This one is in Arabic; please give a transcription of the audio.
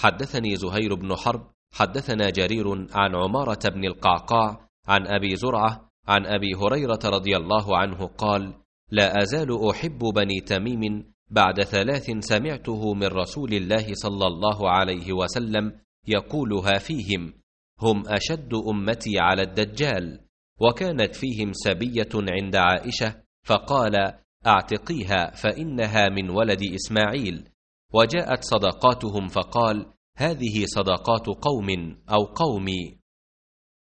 حدثني زهير بن حرب حدثنا جرير عن عمارة بن القعقاع عن أبي زرعة عن أبي هريرة رضي الله عنه قال: لا أزال أحب بني تميم بعد 3 سمعته من رسول الله صلى الله عليه وسلم يقولها فيهم: هم أشد أمتي على الدجال. وكانت فيهم سبية عند عائشة فقال: اعتقيها فإنها من ولد إسماعيل. وجاءت صدقاتهم فقال: هذه صدقات قوم أو قومي.